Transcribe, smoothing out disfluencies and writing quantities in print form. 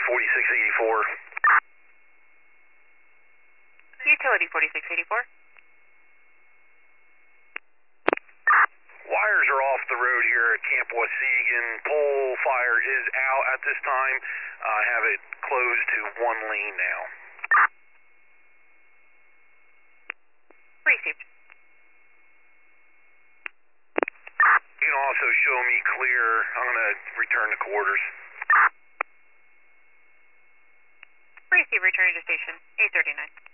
4684. Utility 4684. Wires are off the road here at Camp Wausegan. Pole fire is out at this time. I have it closed to one lane now. Received. You can also show me clear. I'm going to return to quarters. Receive, returning to station 839.